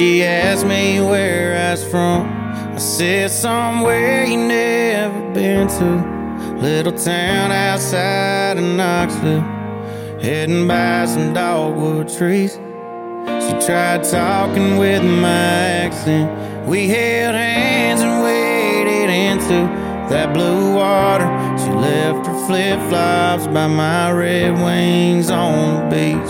She asked me where I was from. I said somewhere you never been to, little town outside of Knoxville, heading by some dogwood trees. She tried talking with my accent. We held hands and waded into that blue water. She left her flip-flops by my Red Wings on the beach.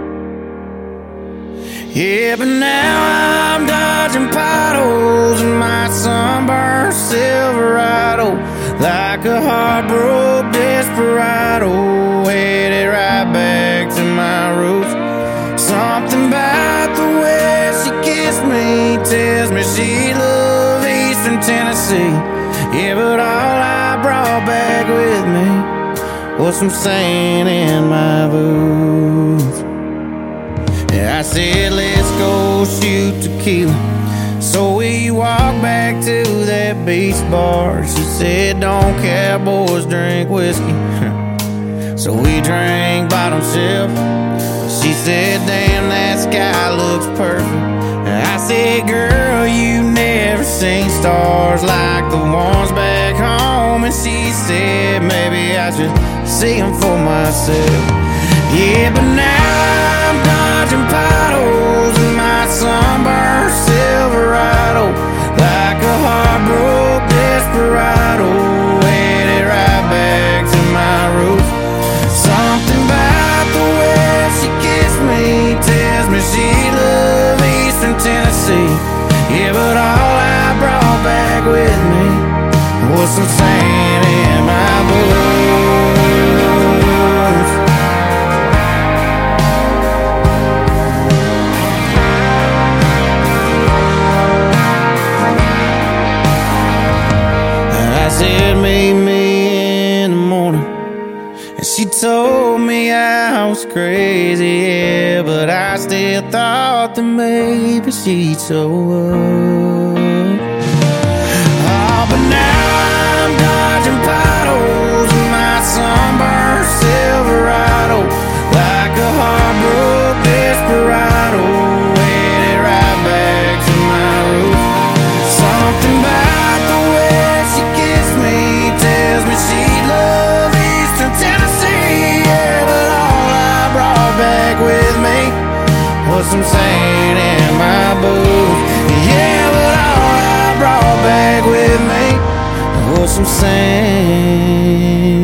Yeah, but now I'm dodging potholes in my sunburned Silverado, like a heartbroken desperado, headed right back to my roots. Something about the way she kissed me tells me she loved Eastern Tennessee. Yeah, but all I brought back with me was some sand in my boots. Yeah, I said, let's go shoot tequila. So we walked back to that beach bar. She said, don't cowboys drink whiskey. So we drank bottom shelf. She said, damn, that sky looks perfect. I said, girl, you never seen stars like the ones back home. And she said, maybe I should see them for myself. Yeah, but now I'm dodging potholes in my sunburned Silverado, like a heartbroken desperado, headed right back to my roots. Something about the way she kissed me tells me she loved Eastern Tennessee. Yeah, but all I brought back with me was some sand in my boots. I said, meet me in the morning. And she told me I was crazy, yeah, but I still thought that maybe she'd show up. Oh, but now I'm dodging potholes in my sunburned Silverado, like a heartbroken desperado, headed right back to my roots. Something about the way she kissed me tells me she loved Eastern Tennessee. Yeah, but all I brought back with me was some sand in my boots. Yeah, but all I brought back with me was some sand